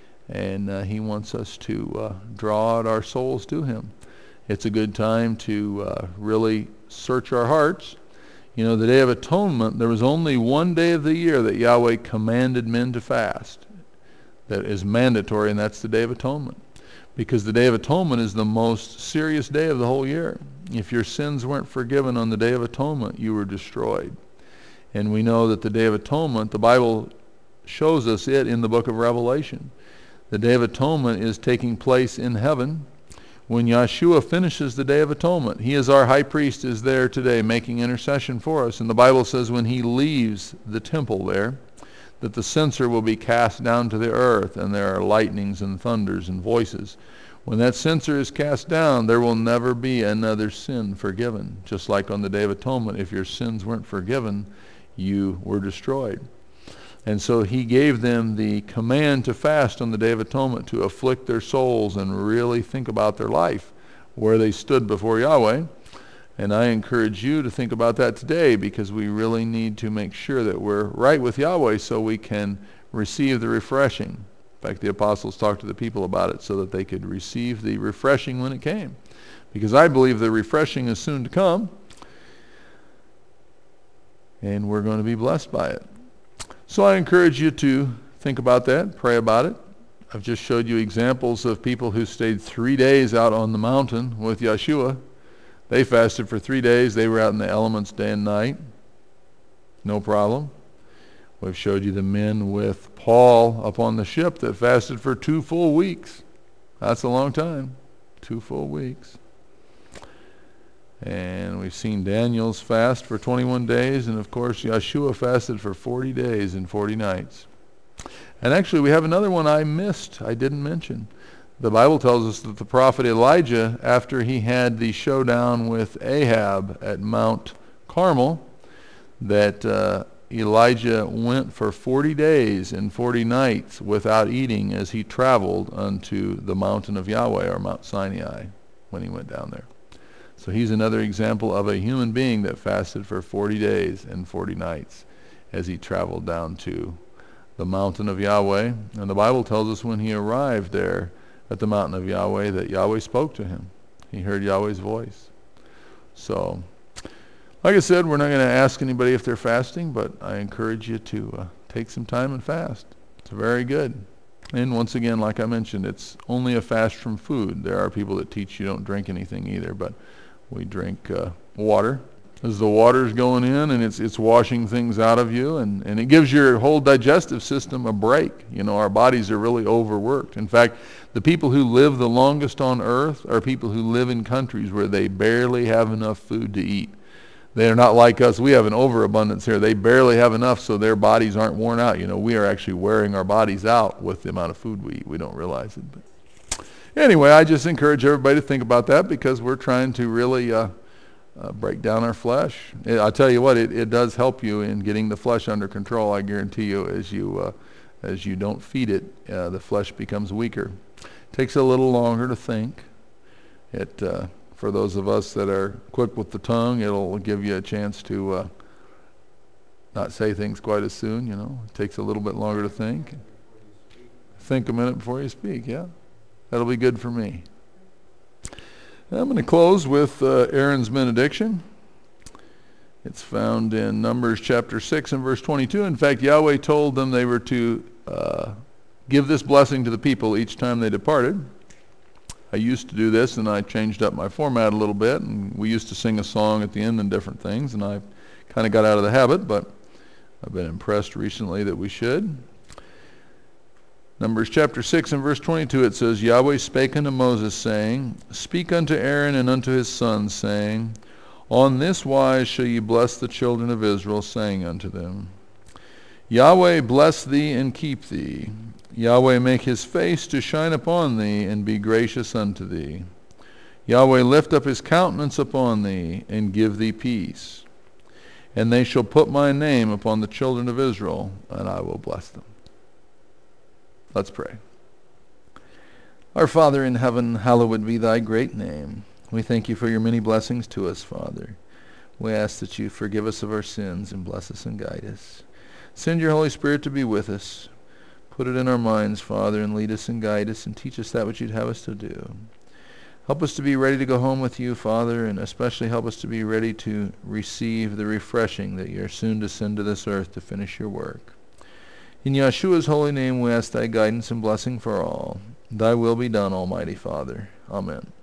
And he wants us to draw out our souls to him. It's a good time to really search our hearts. You know, the Day of Atonement, there was only one day of the year that Yahweh commanded men to fast. That is mandatory, and that's the Day of Atonement. Because the Day of Atonement is the most serious day of the whole year. If your sins weren't forgiven on the Day of Atonement, you were destroyed. And we know that the Day of Atonement, the Bible shows us it in the book of Revelation. The Day of Atonement is taking place in heaven. When Yeshua finishes the Day of Atonement, he as our high priest is there today making intercession for us. And the Bible says when he leaves the temple there, that the censer will be cast down to the earth, and there are lightnings and thunders and voices. When that censer is cast down, there will never be another sin forgiven. Just like on the Day of Atonement, if your sins weren't forgiven, you were destroyed. And so he gave them the command to fast on the Day of Atonement, to afflict their souls and really think about their life, where they stood before Yahweh. And I encourage you to think about that today, because we really need to make sure that we're right with Yahweh so we can receive the refreshing. In fact, the apostles talked to the people about it so that they could receive the refreshing when it came. Because I believe the refreshing is soon to come, and we're going to be blessed by it. So I encourage you to think about that, pray about it. I've just showed you examples of people who stayed 3 days out on the mountain with Yeshua. They fasted for 3 days. They were out in the elements day and night. No problem. We've showed you the men with Paul up on the ship that fasted for 2 full weeks. That's a long time. 2 full weeks. And we've seen Daniel's fast for 21 days. And of course, Yeshua fasted for 40 days and 40 nights. And actually, we have another one I missed. I didn't mention. The Bible tells us that the prophet Elijah, after he had the showdown with Ahab at Mount Carmel, that Elijah went for 40 days and 40 nights without eating as he traveled unto the mountain of Yahweh, or Mount Sinai, when he went down there. So he's another example of a human being that fasted for 40 days and 40 nights as he traveled down to the mountain of Yahweh. And the Bible tells us when he arrived there at the mountain of Yahweh that Yahweh spoke to him. He heard Yahweh's voice. So, like I said, we're not going to ask anybody if they're fasting, but I encourage you to take some time and fast. It's very good. And once again, like I mentioned, it's only a fast from food. There are people that teach you don't drink anything either, but we drink water. As the water's going in and it's washing things out of you, and it gives your whole digestive system a break. You know, our bodies are really overworked. In fact, the people who live the longest on earth are people who live in countries where they barely have enough food to eat. They're not like us. We have an overabundance here. They barely have enough, so their bodies aren't worn out. You know, we are actually wearing our bodies out with the amount of food we eat. We don't realize it. But anyway, I just encourage everybody to think about that, because we're trying to really break down our flesh. I tell you what, it does help you in getting the flesh under control. I guarantee you, as you don't feed it, the flesh becomes weaker. It takes a little longer to think. For those of us that are quick with the tongue, it'll give you a chance to not say things quite as soon. You know, it takes a little bit longer to think. Think a minute before you speak. Yeah, that'll be good for me. I'm going to close with Aaron's benediction. It's found in Numbers chapter 6 and verse 22. In fact, Yahweh told them they were to give this blessing to the people each time they departed. I used to do this, and I changed up my format a little bit, and we used to sing a song at the end and different things, and I kind of got out of the habit, but I've been impressed recently that we should. Numbers chapter 6 and verse 22, it says, Yahweh spake unto Moses, saying, Speak unto Aaron and unto his sons, saying, On this wise shall ye bless the children of Israel, saying unto them, Yahweh bless thee and keep thee. Yahweh make his face to shine upon thee, and be gracious unto thee. Yahweh lift up his countenance upon thee, and give thee peace. And they shall put my name upon the children of Israel, and I will bless them. Let's pray. Our Father in heaven, hallowed be thy great name. We thank you for your many blessings to us, Father. We ask that you forgive us of our sins and bless us and guide us. Send your Holy Spirit to be with us. Put it in our minds, Father, and lead us and guide us and teach us that which you'd have us to do. Help us to be ready to go home with you, Father, and especially help us to be ready to receive the refreshing that you're soon to send to this earth to finish your work. In Yeshua's holy name we ask thy guidance and blessing for all. Thy will be done, Almighty Father. Amen.